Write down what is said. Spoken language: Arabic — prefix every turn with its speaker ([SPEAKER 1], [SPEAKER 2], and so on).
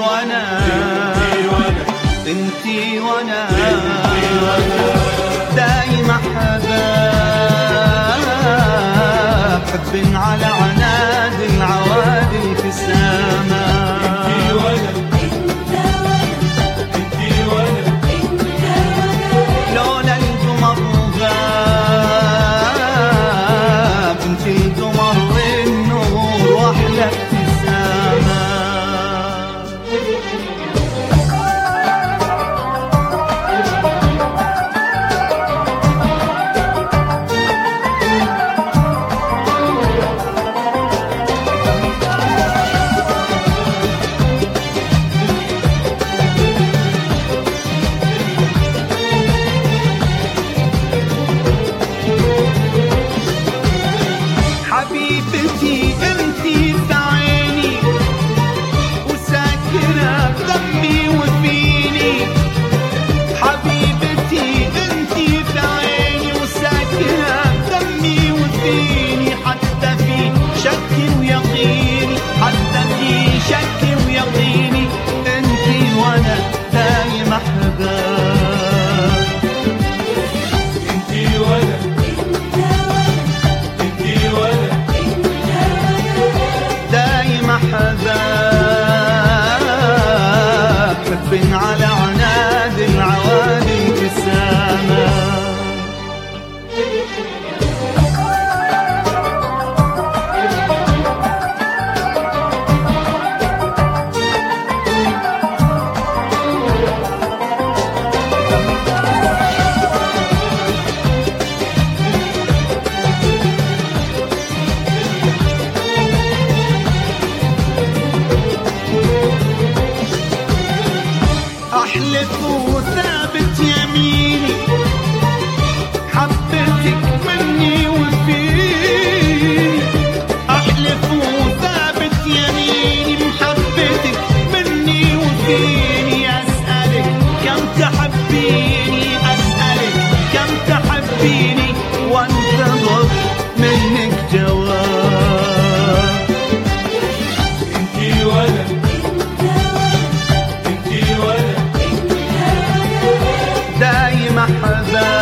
[SPEAKER 1] انتي وانا دايما احبك حب على عناد العوادل في السماء.
[SPEAKER 2] انتي وانا
[SPEAKER 1] لولا القمر غاب انتي القمر والنور واحلى ابتسامة. حبيبتي انتي في عيني وساكنة بدمي وفيني. حبيبتي انتي في عيني وساكنة بدمي وفيني. حتى في شك ويقيني، حتى في شك ويقيني انتي وانا دايما احبك.
[SPEAKER 2] انتي وانا
[SPEAKER 1] دايما احبك حب على عناد العوادل في السماء. احلف وثابت يميني حبتك مني وفيني. احلف وثابت يميني محبتك مني وفيني. اسالك كم تحبيني، اسالك كم تحبيني وانتظر منك جواب.
[SPEAKER 2] انتي وانا
[SPEAKER 1] دايما احبك